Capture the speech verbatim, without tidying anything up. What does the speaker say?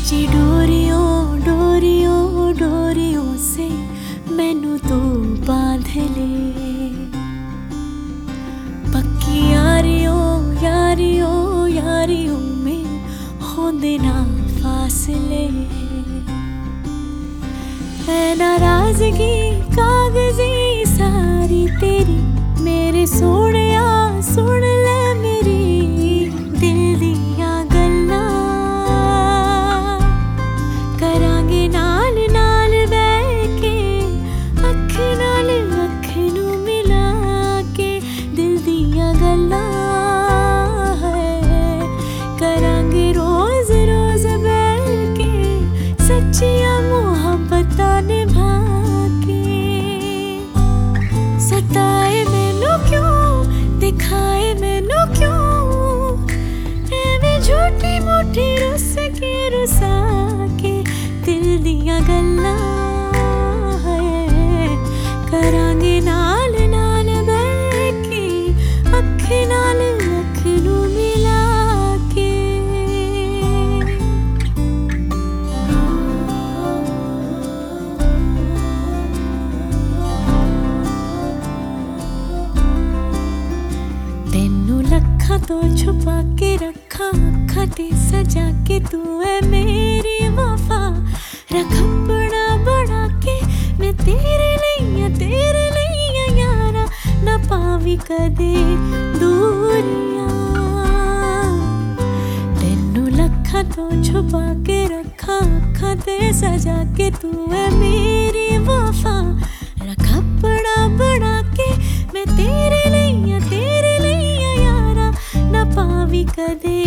जी डोरियों डोरियों डोरियों से मैनू तू बांध ले, पक्की यारियों यारियों यारियों में होंदे ना फासले। है नाराजगी कागजी सारी तेरी, मेरे सोहणिया सुन ले मेरी दिल दियां गल्लां। करांगे नाल नाल बैठ के, अख नाल अख नूं मिला के दिल दियां गल्लां है। करांगे रोज रोज बैठ के सच्चियां मुहब्बतां निभा के। सताए मैनू क्यों, दिखाए मैनू क्यों, एवें झूठी मूठी रुस के रुसा के दिल दियां गल्लां है। करांगे नाल नाल बैठ के, अख नाल अख नूं मिला के। तेनू लखां तो छुपा के रखा, अखां ते सजा के तू है मेरी वफा। रख अपना बना के मैं तेरे लइया तेरे लइया यारा, ना पावी कदे दूरियां। तेनू लखां तो छुपा के रखा, अखां ते सजा के तू है मेरी वफा। रख अपना बना के मैं तेरे लइया तेरे लइया यारा, ना पावी कदे